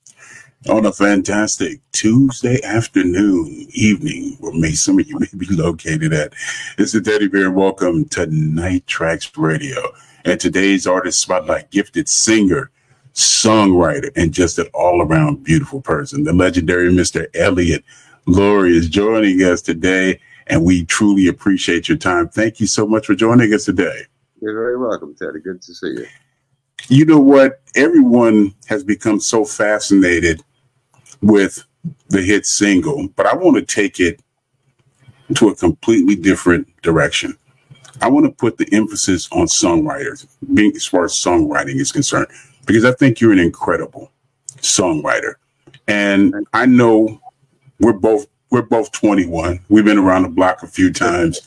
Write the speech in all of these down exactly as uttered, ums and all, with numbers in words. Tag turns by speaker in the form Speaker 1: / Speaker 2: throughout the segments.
Speaker 1: On a fantastic Tuesday afternoon, evening, where may some of you may be located at. It's the Teddy Bear, and welcome to Night Tracks Radio. And today's artist spotlight, gifted singer, songwriter, and just an all-around beautiful person. The legendary Mister Elliot Laurie is joining us today, and we truly appreciate your time. Thank you so much for joining us today.
Speaker 2: You're very welcome, Teddy. Good to see you.
Speaker 1: You know what? Everyone has become so fascinated with the hit single, but I want to take it to a completely different direction. I want to put the emphasis on songwriters, being as far as songwriting is concerned, because I think you're an incredible songwriter. And I know we're both we're both twenty-one. We've been around the block a few times.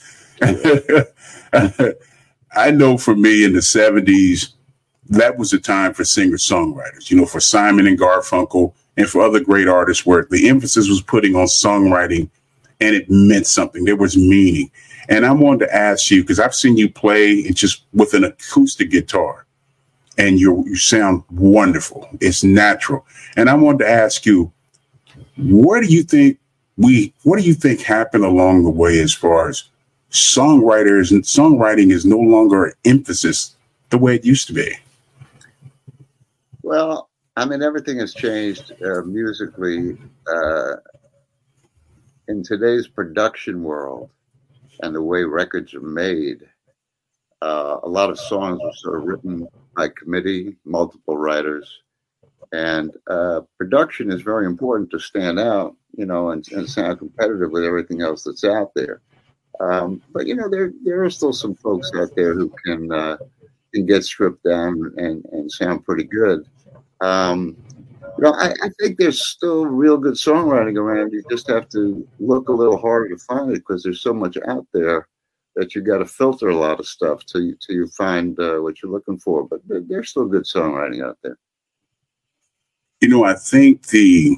Speaker 1: I know for me in the seventies, that was a time for singer-songwriters, you know, for Simon and Garfunkel and for other great artists where the emphasis was putting on songwriting and it meant something. There was meaning. And I wanted to ask you, because I've seen you play it just with an acoustic guitar and you you sound wonderful. It's natural. And I wanted to ask you, what do you think we, what do you think happened along the way as far as songwriters and songwriting is no longer an emphasis the way it used to be?
Speaker 2: Well, I mean, everything has changed uh, musically uh, in today's production world and the way records are made. Uh, a lot of songs are sort of written by committee, multiple writers, and uh, production is very important to stand out, you know, and, and sound competitive with everything else that's out there. Um, but you know, there there are still some folks out there who can uh, can get stripped down and, and sound pretty good. Um, you know, I, I think there's still real good songwriting around. You just have to look a little harder to find it because there's so much out there that you got to filter a lot of stuff till you, till you find uh, what you're looking for. But there, there's still good songwriting out there.
Speaker 1: You know, I think the,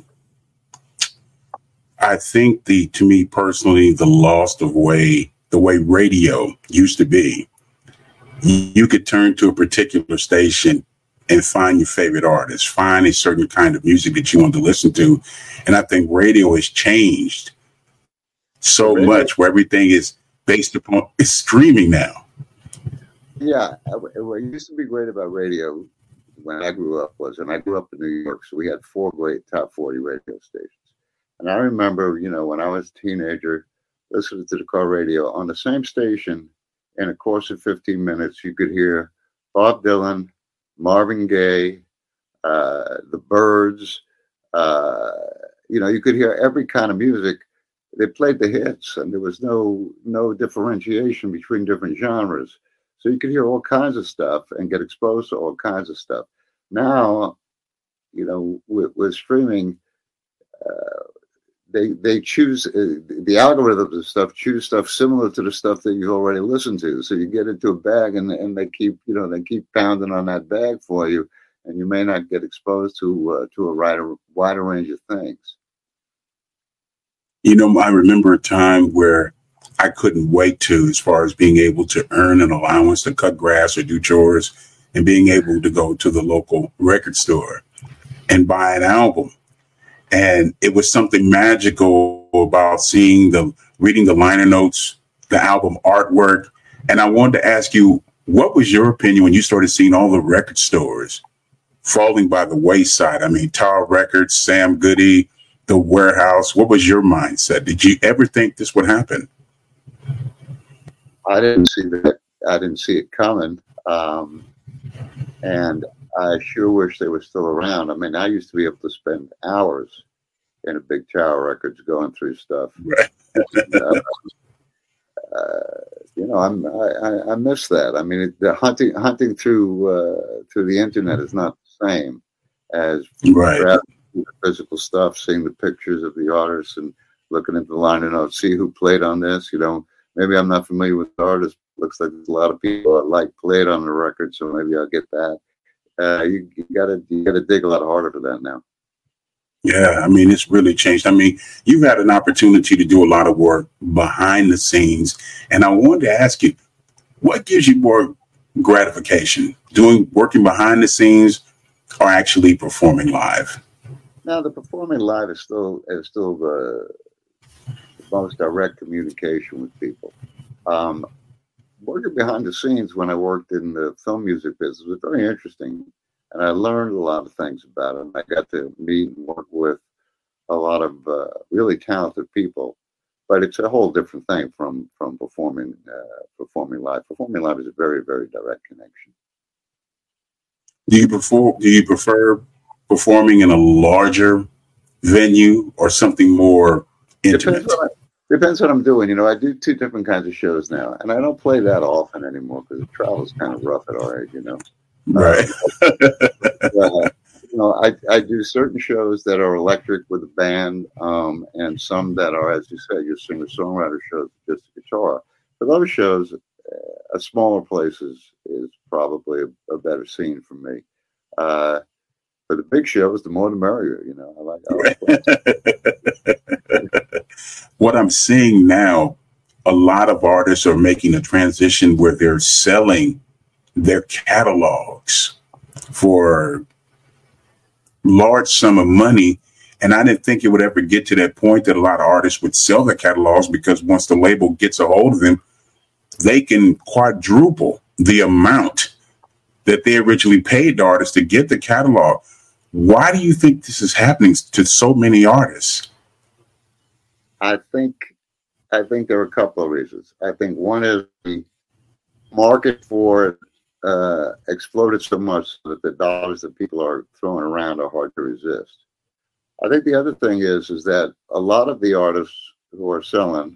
Speaker 1: I think the, to me personally, the lost of way, the way radio used to be, you could turn to a particular station and find your favorite artist, find a certain kind of music that you want to listen to. And I think radio has changed so radio. much where everything is based upon, it's streaming now.
Speaker 2: Yeah. What used to be great about radio when I grew up was, and I grew up in New York, so we had four great top forty radio stations. And I remember, you know, when I was a teenager, listening to the car radio on the same station, in a course of fifteen minutes, you could hear Bob Dylan, Marvin Gaye, uh, the Byrds. Uh, you know, you could hear every kind of music. They played the hits, and there was no no differentiation between different genres. So you could hear all kinds of stuff and get exposed to all kinds of stuff. Now, you know, with, with streaming, uh, they they choose uh, the algorithms and stuff choose stuff similar to the stuff that you already listened to. So you get into a bag, and and they keep you know they keep pounding on that bag for you, and you may not get exposed to uh, to a wider wider range of things.
Speaker 1: You know, I remember a time where I couldn't wait to, as far as being able to earn an allowance to cut grass or do chores, and being able to go to the local record store and buy an album. And it was something magical about seeing the, reading the liner notes, the album artwork. And I wanted to ask you, what was your opinion when you started seeing all the record stores falling by the wayside? I mean, Tower Records, Sam Goody, The Warehouse. What was your mindset? Did you ever think this would happen?
Speaker 2: I didn't see that. I didn't see it coming. Um, and I sure wish they were still around. I mean, I used to be able to spend hours in a big Tower Records going through stuff.
Speaker 1: Right.
Speaker 2: uh, uh, you know, I'm, I, I miss that. I mean, the hunting hunting through uh, through the internet is not the same as
Speaker 1: right.
Speaker 2: the physical stuff, seeing the pictures of the artists and looking at the liner notes, see who played on this. You know, maybe I'm not familiar with the artist. Looks like there's a lot of people that like played on the record, so maybe I'll get that. Uh, you, you gotta you gotta dig a lot harder for that now.
Speaker 1: Yeah, I mean, it's really changed. I mean, you've had an opportunity to do a lot of work behind the scenes, and I wanted to ask you, what gives you more gratification, doing working behind the scenes or actually performing live?
Speaker 2: Now, the performing live is still is still the most direct communication with people. Um, working behind the scenes when I worked in the film music business was very interesting, and I learned a lot of things about it. I got to meet and work with a lot of uh, really talented people, but it's a whole different thing from from performing uh, performing live. Performing live is a very, very direct connection.
Speaker 1: Do you prefer do you prefer performing in a larger venue or something more intimate?
Speaker 2: Depends what, I, depends what I'm doing. You know, I do two different kinds of shows now, and I don't play that often anymore because the travel is kind of rough at our age, you know.
Speaker 1: Right.
Speaker 2: uh, you know, I, I do certain shows that are electric with a band, um, and some that are, as you said, your singer-songwriter shows with just a guitar. For those shows, uh, a smaller place is, is probably a, a better scene for me. Uh, for the big shows, the more the merrier, you know. I like, I like
Speaker 1: What I'm seeing now, a lot of artists are making a transition where they're selling their catalogs for large sum of money. And I didn't think it would ever get to that point that a lot of artists would sell their catalogs, because once the label gets a hold of them, they can quadruple the amount that they originally paid the artist to get the catalog. Why do you think this is happening to so many artists?
Speaker 2: I think I think there are a couple of reasons. I think one is the market for it uh, exploded so much that the dollars that people are throwing around are hard to resist. I think the other thing is is that a lot of the artists who are selling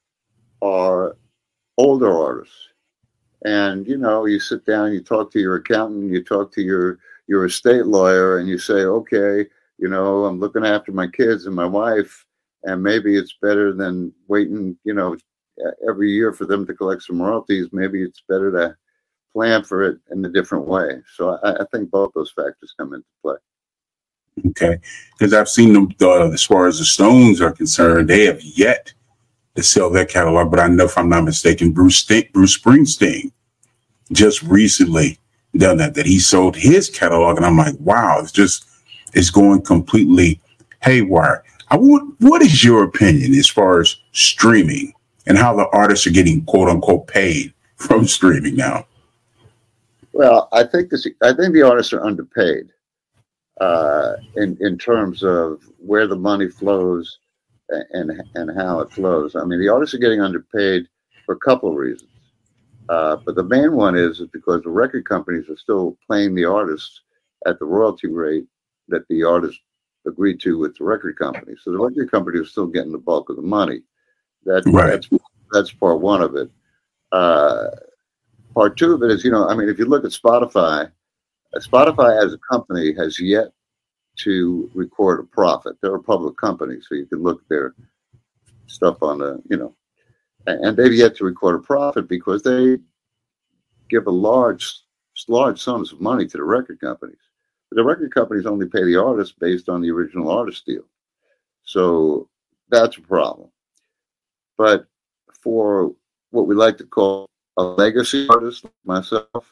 Speaker 2: are older artists. And, you know, you sit down, you talk to your accountant, you talk to your, your estate lawyer, and you say, okay, you know, I'm looking after my kids and my wife, and maybe it's better than waiting, you know, every year for them to collect some royalties. Maybe it's better to plan for it in a different way. So I, I think both those factors come into play.
Speaker 1: Okay. Because I've seen them, uh, as far as the Stones are concerned, they have yet to sell their catalog. But I know, if I'm not mistaken, Bruce St- Bruce Springsteen just recently done that, that he sold his catalog. And I'm like, wow, it's just, it's going completely haywire. I want, what is your opinion as far as streaming and how the artists are getting quote unquote paid from streaming now?
Speaker 2: Well, I think this, I think the artists are underpaid uh, in, in terms of where the money flows and, and how it flows. I mean, the artists are getting underpaid for a couple of reasons. Uh, but the main one is, is because the record companies are still paying the artists at the royalty rate that the artists agreed to with the record company. So the record company is still getting the bulk of the money. That, right. That's that's part one of it. Uh, part two of it is, you know, I mean, if you look at Spotify, Spotify as a company has yet to record a profit. They're a public company, so you can look at their stuff on the, you know, and they've yet to record a profit because they give a large, large sums of money to the record companies. But the record companies only pay the artists based on the original artist deal. So that's a problem. But for what we like to call a legacy artist like myself,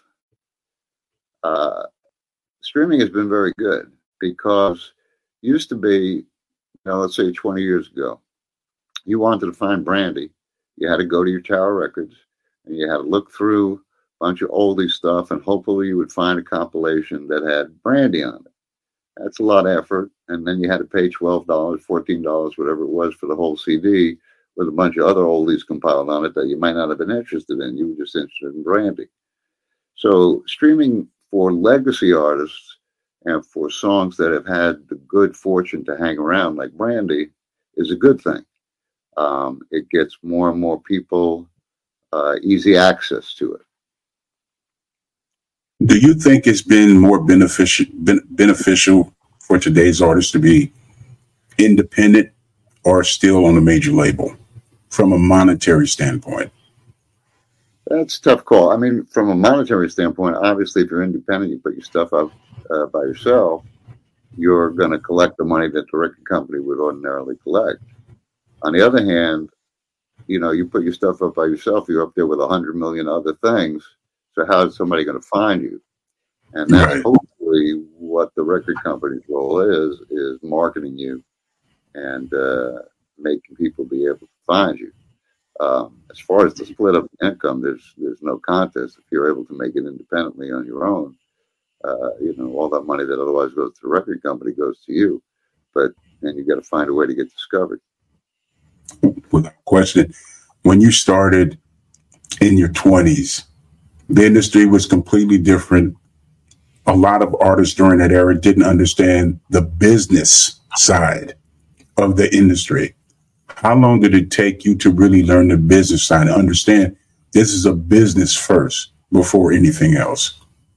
Speaker 2: uh, streaming has been very good, because it used to be, you know, let's say twenty years ago, you wanted to find Brandy, you had to go to your Tower Records and you had to look through a bunch of oldie stuff, and hopefully you would find a compilation that had Brandy on it. That's a lot of effort. And then you had to pay twelve dollars, fourteen dollars, whatever it was, for the whole C D with a bunch of other oldies compiled on it that you might not have been interested in. You were just interested in Brandy. So streaming for legacy artists and for songs that have had the good fortune to hang around like Brandy is a good thing. Um, it gets more and more people uh, easy access to it.
Speaker 1: Do you think it's been more beneficial ben- beneficial for today's artists to be independent or still on a major label from a monetary standpoint?
Speaker 2: That's a tough call. I mean, from a monetary standpoint, obviously, if you're independent, you put your stuff out uh, by yourself, you're going to collect the money that the record company would ordinarily collect. On the other hand, you know, you put your stuff up by yourself, you're up there with a hundred million other things. So how is somebody going to find you? And that's right. Hopefully what the record company's role is, is marketing you and uh, making people be able to find you. Um, as far as the split up income, there's there's no contest. If you're able to make it independently on your own, uh, you know, all that money that otherwise goes to the record company goes to you. But then you got to find a way to get discovered.
Speaker 1: Without question, when you started in your twenties, the industry was completely different. A lot of artists during that era didn't understand the business side of the industry. How long did it take you to really learn the business side and understand this is a business first before anything else?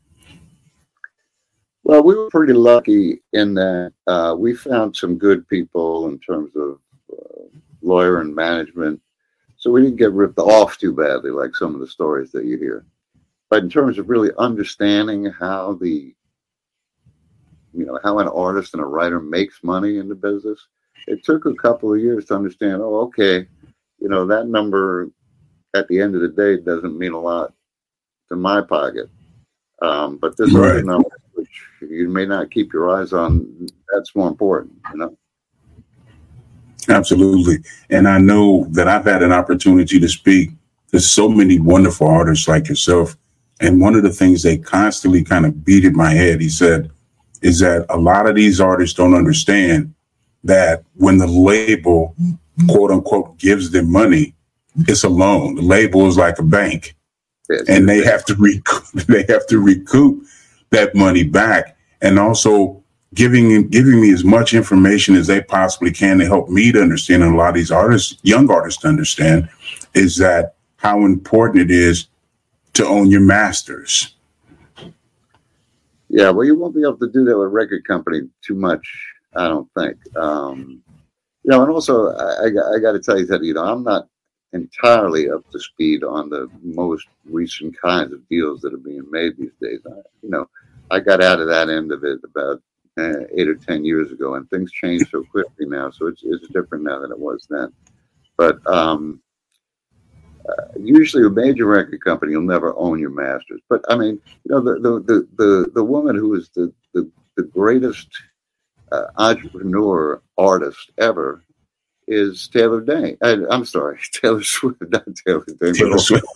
Speaker 2: Well, we were pretty lucky in that uh, we found some good people in terms of uh, lawyer and management. So we didn't get ripped off too badly like some of the stories that you hear. But in terms of really understanding how the, you know, how an artist and a writer makes money in the business, it took a couple of years to understand, oh, okay, you know, that number at the end of the day doesn't mean a lot to my pocket. Um, but this
Speaker 1: right.
Speaker 2: other number, which you may not keep your eyes on, that's more important, you know?
Speaker 1: Absolutely. And I know that I've had an opportunity to speak to so many wonderful artists like yourself. And one of the things they constantly kind of beat in my head, he said, is that a lot of these artists don't understand that when the label, quote unquote, gives them money, it's a loan. The label is like a bank, and they have to recoup, they have to recoup that money back, and also giving giving me as much information as they possibly can to help me to understand, and a lot of these artists, young artists, to understand, is that how important it is to own your masters.
Speaker 2: Yeah, well, you won't be able to do that with a record company too much, I don't think. Um, you know, and also, I, I, I got to tell you that, you know, I'm not entirely up to speed on the most recent kinds of deals that are being made these days. I, you know, I got out of that end of it about uh, eight or ten years ago, and things change so quickly now, so it's, it's different now than it was then. But um, uh, usually a major record company will never own your masters. But, I mean, you know, the the the, the, the woman who is the, the, the greatest Uh, entrepreneur artist ever is Taylor Dane. I, I'm sorry, Taylor Swift, not Taylor Dane. Taylor Swift.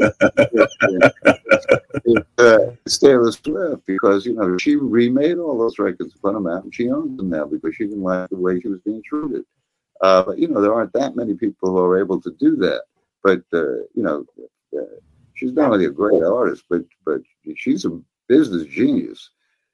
Speaker 2: it's, uh, it's Taylor Swift, because, you know, she remade all those records, put them out, and she owns them now because she didn't like the way she was being treated. Uh, but, you know, there aren't that many people who are able to do that. But, uh, you know, uh, she's not only a great artist, but but she's a business genius.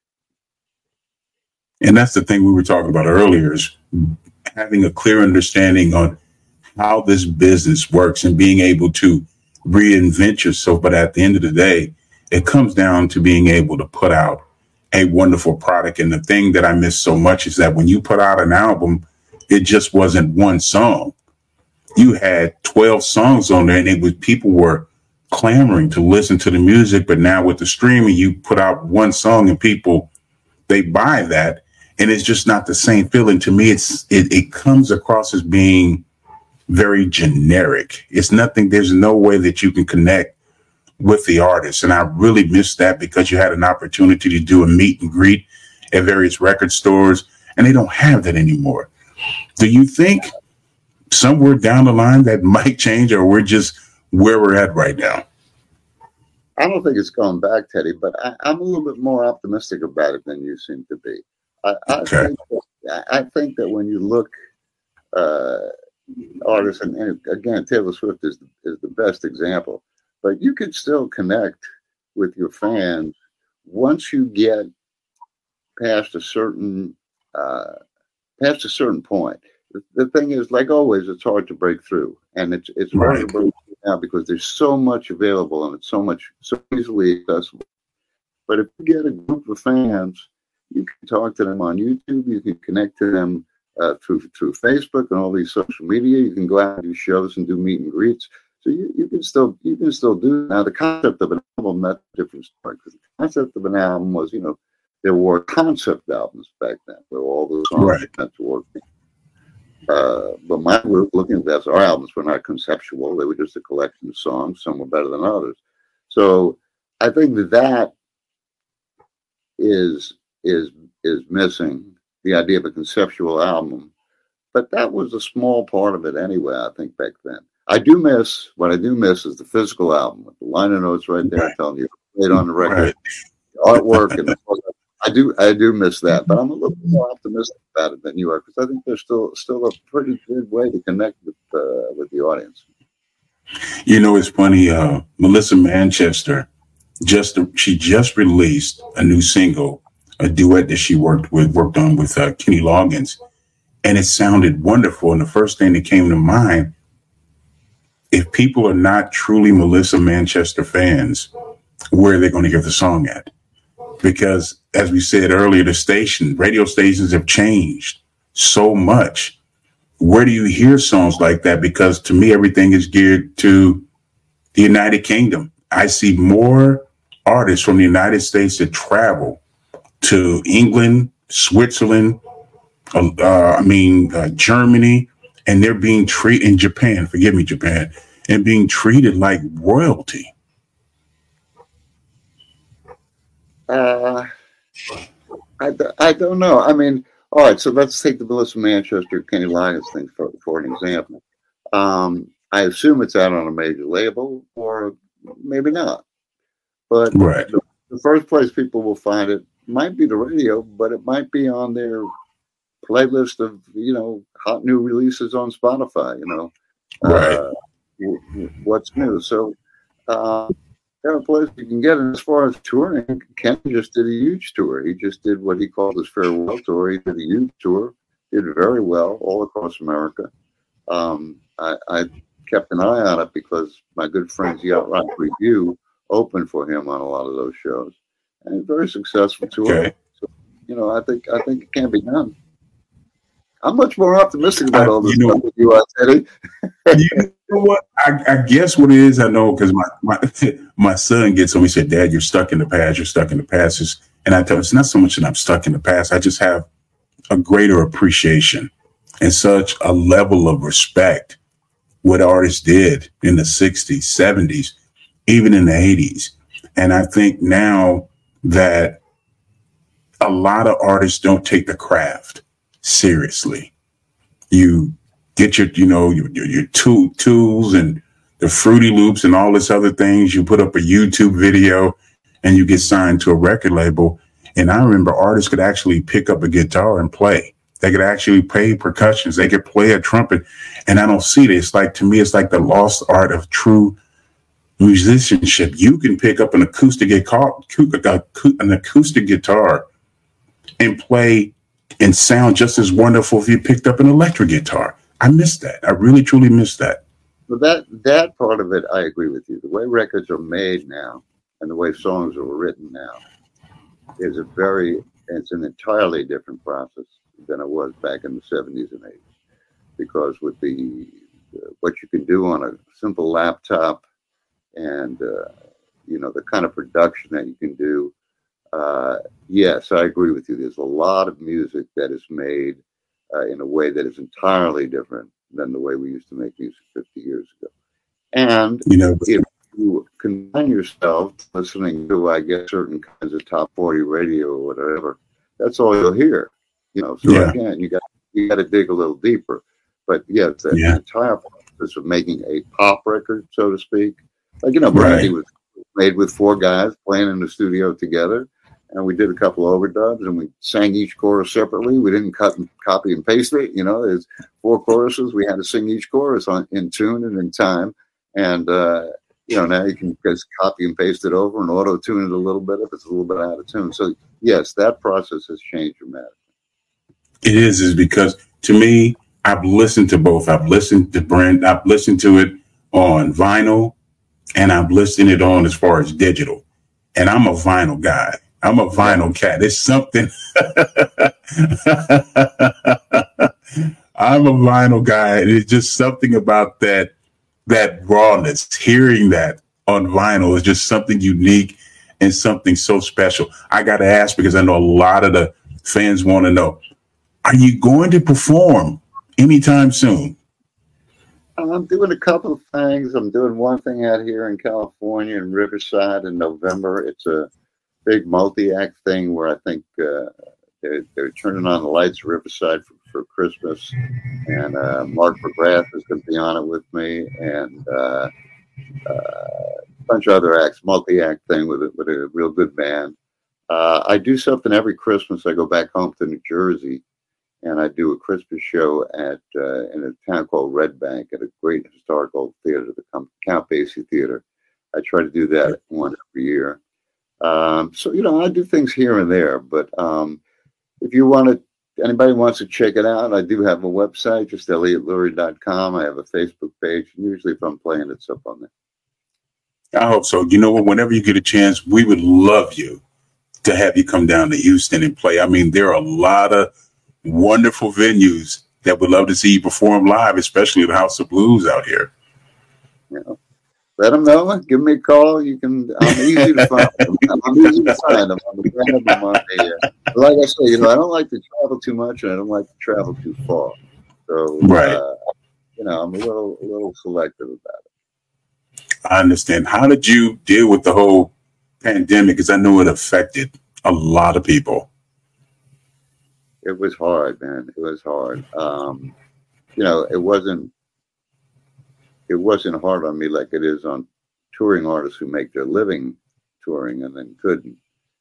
Speaker 1: And that's the thing we were talking about earlier, is having a clear understanding on how this business works and being able to reinvent yourself. But at the end of the day, it comes down to being able to put out a wonderful product. And the thing that I miss so much is that when you put out an album, it just wasn't one song. You had twelve songs on there, and it was, people were clamoring to listen to the music. But now with the streaming, you put out one song and people, they buy that. And it's just not the same feeling. To me, it's it, it comes across as being very generic. It's nothing. There's no way that you can connect with the artist. And I really miss that, because you had an opportunity to do a meet and greet at various record stores, and they don't have that anymore. Do you think somewhere down the line that might change, or we're just where we're at right now?
Speaker 2: I don't think it's going back, Teddy, but I, I'm a little bit more optimistic about it than you seem to be. I, I,
Speaker 1: okay.
Speaker 2: think, that, I think that when you look uh, artists, and, and again, Taylor Swift is is the best example, but you can still connect with your fans once you get past a certain uh, past a certain point. The, the thing is, like always, it's hard to break through, and it's it's hard
Speaker 1: right.
Speaker 2: to break through now because there's so much available and it's so much so easily accessible. But if you get a group of fans, you can talk to them on YouTube. You can connect to them uh, through through Facebook and all these social media. You can go out and do shows and do meet and greets. So you, you can still you can still do it. Now the concept of an album, that's a different story, because the concept of an album was, you know, there were concept albums back then where all the songs
Speaker 1: right.
Speaker 2: were meant to work. Uh, but my way of looking at that, our albums were not conceptual; they were just a collection of songs. Some were better than others. So I think that that is is is missing, the idea of a conceptual album. But that was a small part of it anyway, I think, back then. I do miss, what I do miss is the physical album with the liner notes right there, right. telling you, played on the record, right. the artwork, and the, I do I do miss that. But I'm a little more optimistic about it than you are, because I think there's still still a pretty good way to connect with uh, with the audience.
Speaker 1: You know, it's funny. Uh, Melissa Manchester just she just released a new single, a duet that she worked with worked on with uh, Kenny Loggins. And it sounded wonderful. And the first thing that came to mind, if people are not truly Melissa Manchester fans, where are they going to hear the song at? Because as we said earlier, the station, radio stations have changed so much. Where do you hear songs like that? Because to me, everything is geared to the United Kingdom. I see more artists from the United States that travel to England, Switzerland, Uh, I mean, uh, Germany, and they're being treated in Japan, forgive me, Japan, and being treated like royalty.
Speaker 2: Uh, I, I don't know. I mean, all right, so let's take the Melissa Manchester, Kenny Loggins thing for, for an example. Um, I assume it's out on a major label, or maybe not. But
Speaker 1: right.
Speaker 2: the, the first place people will find it might be the radio, but it might be on their playlist of, you know, hot new releases on Spotify, you know,
Speaker 1: right.
Speaker 2: uh, what's new. So uh, there are places you can get it. As far as touring, Ken just did a huge tour. He just did what he called his farewell tour. He did a huge tour, did very well all across America. Um, I, I kept an eye on it because my good friends, the Outright Review, opened for him on a lot of those shows, and very successful tour.
Speaker 1: Okay.
Speaker 2: So, you know, I think I think it can be done. I'm much more optimistic about all this
Speaker 1: you know,
Speaker 2: stuff with you, Teddy.
Speaker 1: You know what? I, I guess what it is, I know, because my, my my son gets on me, said, Dad, you're stuck in the past. You're stuck in the past. It's, and I tell him, it's not so much that I'm stuck in the past. I just have a greater appreciation and such a level of respect what artists did in the sixties, seventies, even in the eighties. And I think now that a lot of artists don't take the craft seriously. You get your, you know, your, your, your tool, tools and the Fruity Loops and all this other things. You put up a YouTube video and you get signed to a record label. And I remember artists could actually pick up a guitar and play. They could actually play percussions. They could play a trumpet. And I don't see this. Like, to me, it's like the lost art of true musicianship. You can pick up an acoustic guitar, an acoustic guitar and play and sound just as wonderful if you picked up an electric guitar. I miss that. I really, truly miss that.
Speaker 2: Well, that that part of it, I agree with you. The way records are made now and the way songs are written now is a very, it's an entirely different process than it was back in the seventies and eighties. Because with the, uh, what you can do on a simple laptop and, uh, you know, the kind of production that you can do, Uh, yes, I agree with you. There's a lot of music that is made uh, in a way that is entirely different than the way we used to make music fifty years ago. And
Speaker 1: you know,
Speaker 2: if you confine yourself to listening to, I guess, certain kinds of top forty radio or whatever, that's all you'll hear. You know, so
Speaker 1: yeah.
Speaker 2: again, you got you got to dig a little deeper. But yes, that
Speaker 1: yeah.
Speaker 2: entire process of making a pop record, so to speak, like you know, Brandy
Speaker 1: right.
Speaker 2: was made with four guys playing in the studio together. And we did a couple of overdubs, and we sang each chorus separately. We didn't cut and copy and paste it. You know, there's four choruses. We had to sing each chorus on in tune and in time. And uh, you know, now you can just copy and paste it over and auto tune it a little bit if it's a little bit out of tune. So yes, that process has changed dramatically.
Speaker 1: It is, is because to me, I've listened to both. I've listened to Brent. I've listened to it on vinyl, and I've listened it on as far as digital. And I'm a vinyl guy. I'm a vinyl cat. It's something. I'm a vinyl guy. And it's just something about that, that rawness. Hearing that on vinyl is just something unique and something so special. I got to ask, because I know a lot of the fans want to know, are you going to perform anytime soon?
Speaker 2: I'm doing a couple of things. I'm doing one thing out here in California in Riverside in November. It's a big multi-act thing where I think uh, they're, they're turning on the lights at Riverside for, for Christmas, and uh, Mark McGrath is going to be on it with me, and uh, uh, a bunch of other acts, multi-act thing with a, with a real good band. Uh, I do something every Christmas. I go back home to New Jersey, and I do a Christmas show at uh, in a town called Red Bank at a great historical theater, the Count Basie Theater. I try to do that one every year. Um, so, you know, I do things here and there, but um, if you want to, anybody wants to check it out, I do have a website, just elliot lurie dot com. I have a Facebook page. And usually if I'm playing, it's up on there.
Speaker 1: I hope so. You know what? Whenever you get a chance, we would love you to have you come down to Houston and play. I mean, there are a lot of wonderful venues that would love to see you perform live, especially the House of Blues out here.
Speaker 2: Yeah. Let them know. Give me a call. You can. I'm easy to find. I'm easy to find them. I'm a fan of them on the, uh, like I say, you know, I don't like to travel too much, and I don't like to travel too far. So,
Speaker 1: right.
Speaker 2: uh, you know, I'm a little, a little selective about it.
Speaker 1: I understand. How did you deal with the whole pandemic? Because I know it affected a lot of people.
Speaker 2: It was hard, man. It was hard. Um, you know, it wasn't. It wasn't hard on me like it is on touring artists who make their living touring and then couldn't.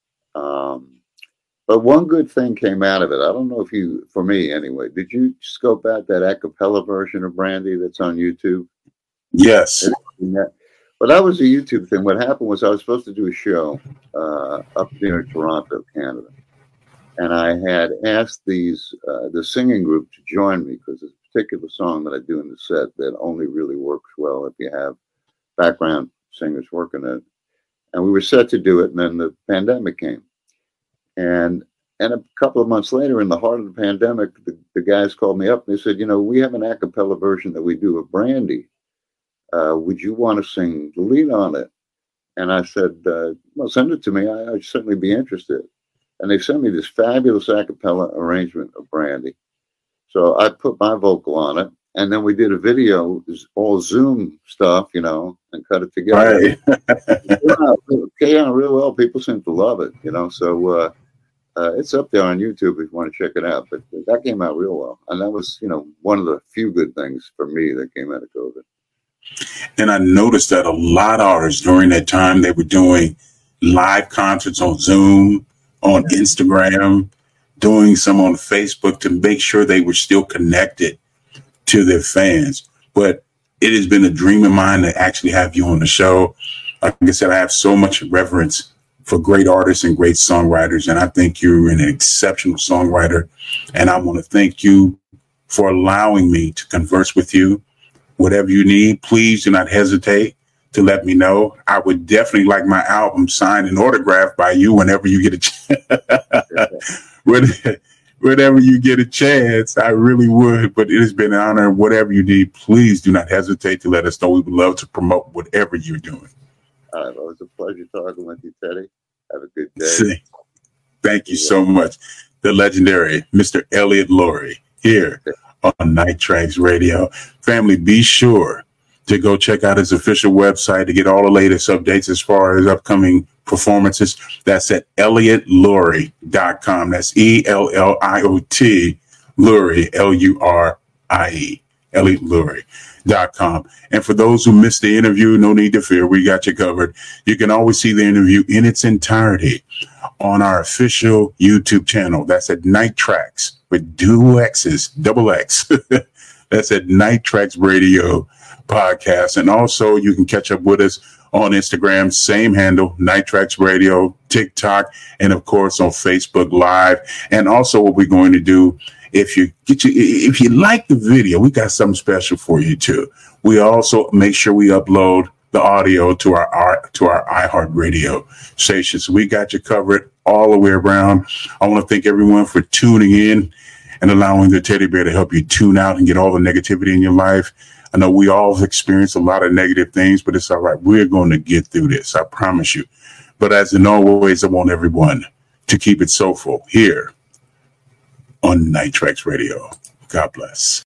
Speaker 2: Um, but one good thing came out of it. I don't know if you, for me anyway, did you scope out that a cappella version of Brandy that's on YouTube?
Speaker 1: Yes.
Speaker 2: Well, that was a YouTube thing. What happened was I was supposed to do a show uh, up near Toronto, Canada. And I had asked these uh, the singing group to join me because there's a particular song that I do in the set that only really works well if you have background singers working it. And we were set to do it, and then the pandemic came. And and a couple of months later, in the heart of the pandemic, the, the guys called me up and they said, you know, we have an a cappella version that we do of Brandy. Uh, would you want to sing the lead on it? And I said, uh, well, send it to me. I, I'd certainly be interested. And they sent me this fabulous a cappella arrangement of Brandy. So I put my vocal on it, and then we did a video, all Zoom stuff, you know, and cut it together. Right. It came out real well. People seem to love it, you know. So uh, uh, it's up there on YouTube if you want to check it out. But that came out real well. And that was, you know, one of the few good things for me that came out of COVID.
Speaker 1: And I noticed that a lot of artists during that time, they were doing live concerts on Zoom, on Instagram, doing some on Facebook to make sure they were still connected to their fans. But it has been a dream of mine to actually have you on the show. Like I said, I have so much reverence for great artists and great songwriters, and I think you're an exceptional songwriter. And I want to thank you for allowing me to converse with you. Whatever you need, please do not hesitate to let me know. I would definitely like my album signed and autographed by you whenever you get a chance. Whenever you get a chance, I really would. But it has been an honor. Whatever you need, please do not hesitate to let us know. We would love to promote whatever you're doing.
Speaker 2: All right. Well, it was a pleasure talking with you, Teddy. Have a good day.
Speaker 1: Thank you so much. The legendary Mister Elliot Lurie here on Night Tracks Radio. Family, be sure to go check out his official website to get all the latest updates as far as upcoming performances. That's at elliot lurie dot com. That's E L L I O T, Lurie, L U R I E, elliot lurie dot com. And for those who missed the interview, no need to fear. We got you covered. You can always see the interview in its entirety on our official YouTube channel. That's at Night Tracks with dual X's, double X. That's at Night Tracks Radio Podcast. And also you can catch up with us on Instagram, same handle, Night Tracks Radio, TikTok, and of course on Facebook Live. And also what we're going to do, if you get you, if you like the video, we got something special for you too. We also make sure we upload the audio to our, our to our iHeartRadio station. So we got you covered all the way around. I want to thank everyone for tuning in and allowing the Teddy Bear to help you tune out and get all the negativity in your life. I know we all have experienced a lot of negative things, but it's all right. We're going to get through this. I promise you. But as in always, I want everyone to keep it soulful here on Night Tracks Radio. God bless.